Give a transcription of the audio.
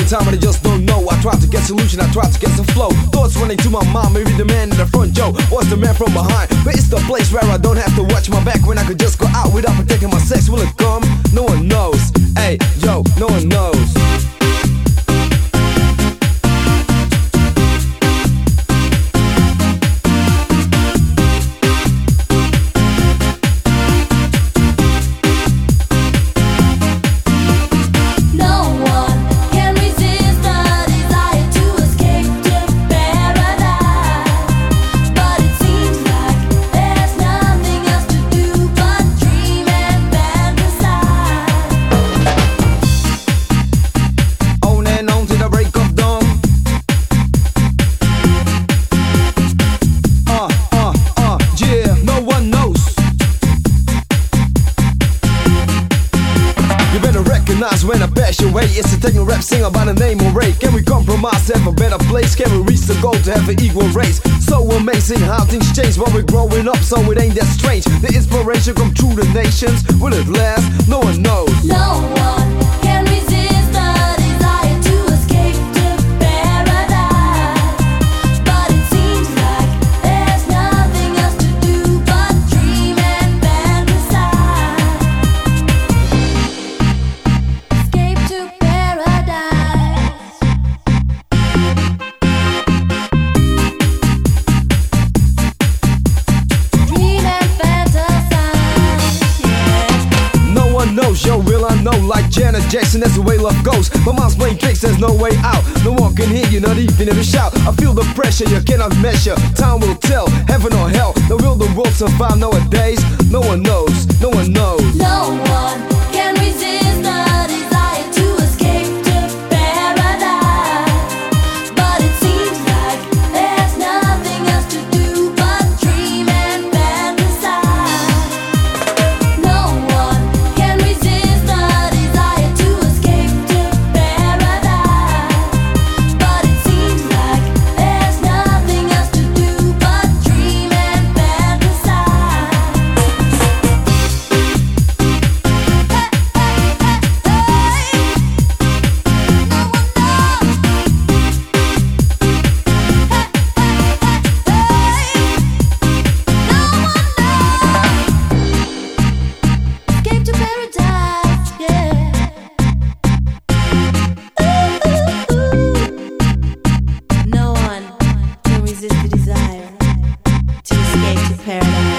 in time, but I just don't know. I try to get solution, I try to get some flow. Thoughts running to my mind, maybe the man in the front, Joe, what's the man from behind? But it's the place where I don't have to watch my back, when I could just go out without protecting my sex. Will it come? No one knows. Hey, yo, no one knows. When I pass your way, it's a techno rap singer by the name of Ray. Can we compromise, have a better place? Can we reach the goal to have an equal race? So amazing how things change while we're growing up, so it ain't that strange. The inspiration come through the nations. Will it last? No one knows. No one can resist the desire to escape to paradise, but it seems like there's nothing else to do but dream and fantasize. Escape to paradise. Dream and fantasize, yeah. No one knows, yo, will I know? Like Janet Jackson, that's the way love goes. My mind's playing tricks, there's no way out. No one can hear you, not even if you shout. I feel the pressure, you cannot measure. Time will tell, heaven or hell. Now will the world survive nowadays? No one knows, no one knows. No one can resist the desire to escape to paradise, but it seems like there's nothing else to do but dream and fantasize. No one can resist the desire to escape to paradise, but it seems like there's nothing else to do but dream and fantasize. Escape to paradise, yeah. No one can resist the desire to escape to paradise.